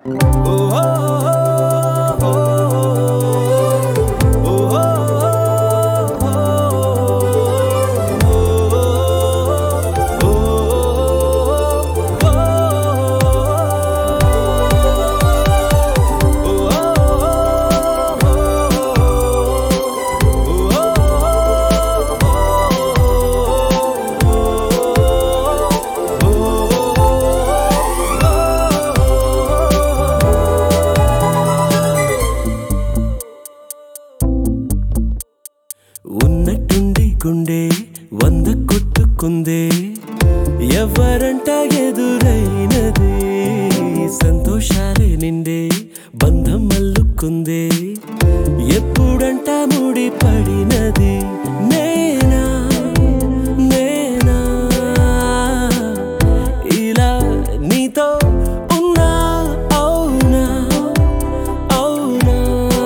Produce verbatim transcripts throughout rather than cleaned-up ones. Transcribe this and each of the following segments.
ఉన్నట్టుండి గుండె వంద కొట్టుకుందే ఎవరంట ఎదురైనది సంతోషాలే నిండే బంధం అల్లుకుందే ఎప్పుడంట ముడి పడినది నేనా నేనా ఇలా నీతో ఉన్నా అవునా అవునా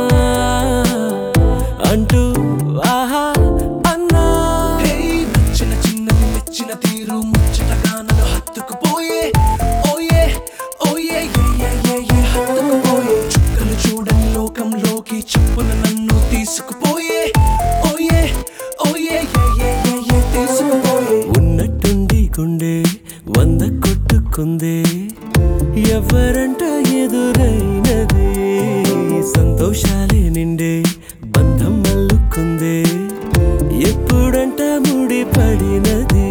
అంటూ ఆహా అన్నా నచ్చిన చిన్నది మెచ్చిన తీరు ముచ్చటగా నన్ను హత్తుకుపోయే ఓయే ఓయే హత్తుకుపోయే చుక్కలు చూడని లోకంలోకి చెప్పున నన్ను తీసుకుపోయే ఓయే ఓయే తీసుకుపోయే ఉన్నట్టుండి గుండె వంద కొట్టుకుందే ఎవరంట ఎదురైనది సంతోషాలే నిండే బంధం అల్లుకుందే ఎప్పుడంట ముడి పడినది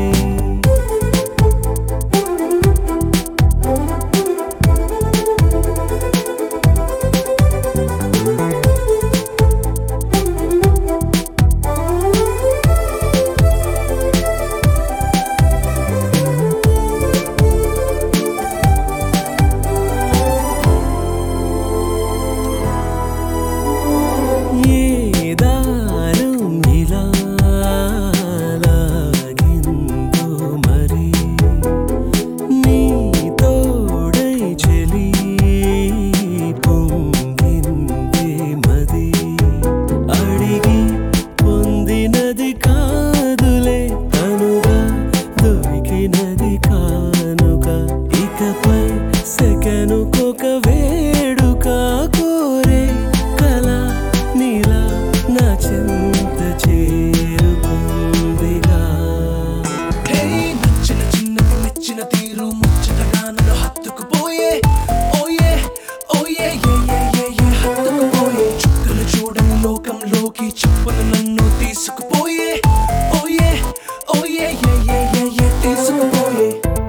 సెకనుకొక వేడుక కోరే కళ నీలా నా చెంత చేరుకుందిగా నచ్చిన చిన్నది మెచ్చిన తీరు ముచ్చటగా నన్ను హత్తుకుపోయే ఓయే ఓయే హత్తుకుపోయే చుక్కలు చూడని లోకంలోకి చెప్పున నన్ను తీసుకుపోయే ఓయే ఓయే తీసుకుపోయే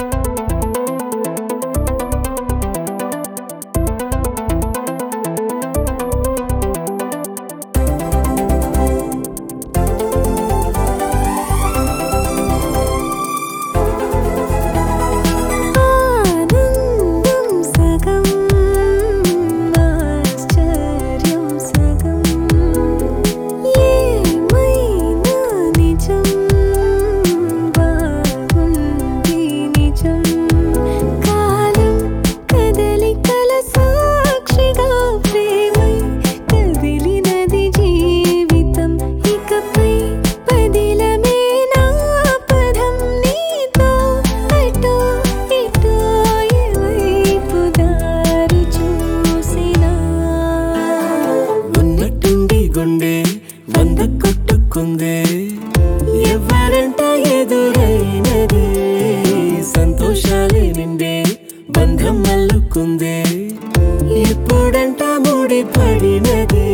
గుండె వంద కొట్టుకుందే ఎవరంట ఎదురైనది సంతోషాలే నిండే బంధం అల్లుకుందే ఎప్పుడంట ముడి పడినది